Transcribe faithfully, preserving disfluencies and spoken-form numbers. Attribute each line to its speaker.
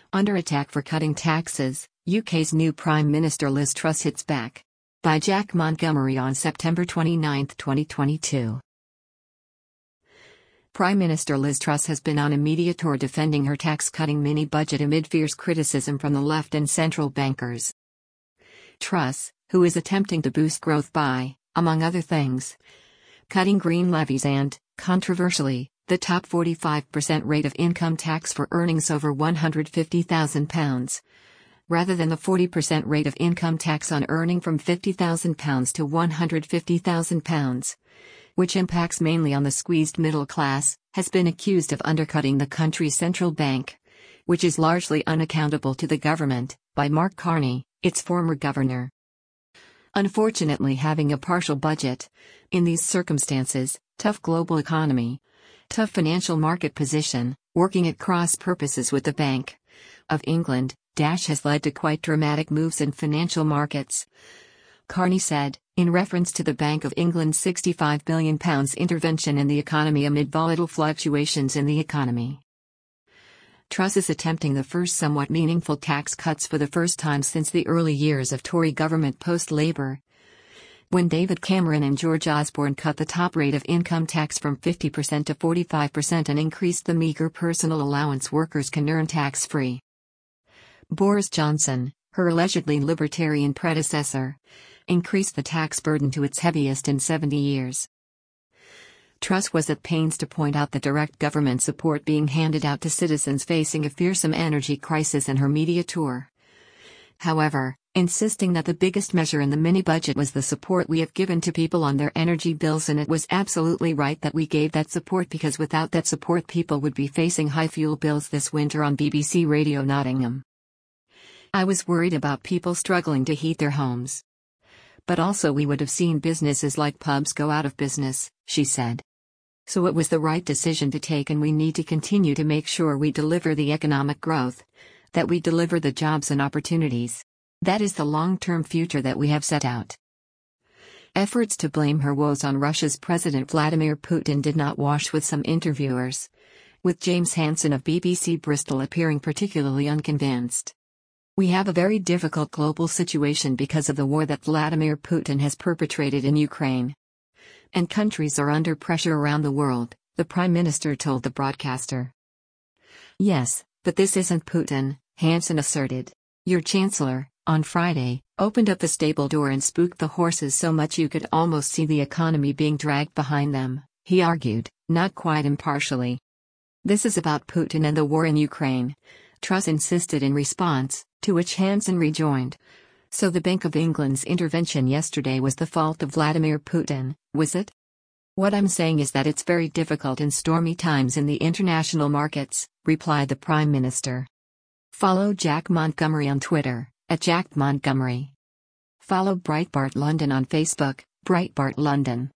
Speaker 1: Under attack for cutting taxes, U K's new Prime Minister Liz Truss hits back. By Jack Montgomery on September twenty-ninth, twenty twenty-two. Prime Minister Liz Truss has been on a media tour defending her tax-cutting mini-budget amid fierce criticism from the left and central bankers. Truss, who is attempting to boost growth by, among other things, cutting green levies and, controversially, the top forty-five percent rate of income tax for earnings over one hundred fifty thousand pounds, rather than the forty percent rate of income tax on earning from fifty thousand pounds to one hundred fifty thousand pounds, which impacts mainly on the squeezed middle class, has been accused of undercutting the country's central bank, which is largely unaccountable to the government, by Mark Carney, its former governor. Unfortunately, having a partial budget, in these circumstances, tough global economy, tough financial market position, working at cross purposes with the Bank of England, dash has led to quite dramatic moves in financial markets. Carney said, in reference to the Bank of England's sixty-five billion pounds intervention in the economy amid volatile fluctuations in the economy. Truss is attempting the first somewhat meaningful tax cuts for the first time since the early years of Tory government post-Labour, when David Cameron and George Osborne cut the top rate of income tax from fifty percent to forty-five percent and increased the meagre personal allowance workers can earn tax-free. Boris Johnson, her allegedly libertarian predecessor, increased the tax burden to its heaviest in seventy years. Truss was at pains to point out the direct government support being handed out to citizens facing a fearsome energy crisis in her media tour. However, insisting that the biggest measure in the mini-budget was the support we have given to people on their energy bills, and it was absolutely right that we gave that support because without that support people would be facing high fuel bills this winter on B B C Radio Nottingham. I was worried about people struggling to heat their homes. But also we would have seen businesses like pubs go out of business, she said. So it was the right decision to take, and we need to continue to make sure we deliver the economic growth, that we deliver the jobs and opportunities. That is the long-term future that we have set out. Efforts to blame her woes on Russia's President Vladimir Putin did not wash with some interviewers, with James Hansen of B B C Bristol appearing particularly unconvinced. We have a very difficult global situation because of the war that Vladimir Putin has perpetrated in Ukraine. And countries are under pressure around the world, the Prime Minister told the broadcaster. Yes, but this isn't Putin, Hansen asserted. Your Chancellor, on Friday, opened up the stable door and spooked the horses so much you could almost see the economy being dragged behind them, he argued, not quite impartially. This is about Putin and the war in Ukraine, Truss insisted in response, to which Hansen rejoined. So the Bank of England's intervention yesterday was the fault of Vladimir Putin, was it? What I'm saying is that it's very difficult in stormy times in the international markets, replied the Prime Minister. Follow Jack Montgomery on Twitter, at Jack Montgomery. Follow Breitbart London on Facebook, Breitbart London.